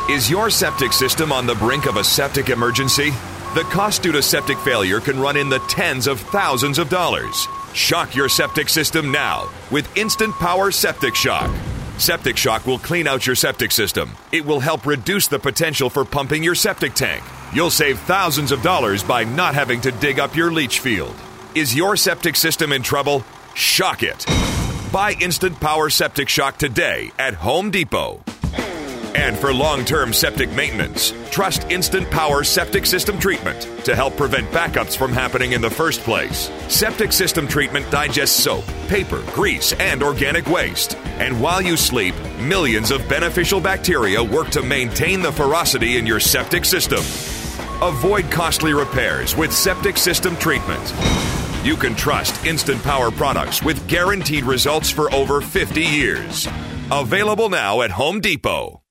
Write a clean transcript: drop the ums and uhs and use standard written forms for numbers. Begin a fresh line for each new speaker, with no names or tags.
Is your septic system on the brink of a septic emergency? The cost due to septic failure can run in the tens of thousands of dollars. Shock your septic system now with Instant Power Septic Shock. Septic Shock will clean out your septic system. It will help reduce the potential for pumping your septic tank. You'll save thousands of dollars by not having to dig up your leach field. Is your septic system in trouble? Shock it. Buy Instant Power Septic Shock today at Home Depot. And for long-term septic maintenance, trust Instant Power Septic System Treatment to help prevent backups from happening in the first place. Septic System Treatment digests soap, paper, grease, and organic waste. And while you sleep, millions of beneficial bacteria work to maintain the ferocity in your septic system. Avoid costly repairs with Septic System Treatment. You can trust Instant Power products with guaranteed results for over 50 years. Available now at Home Depot.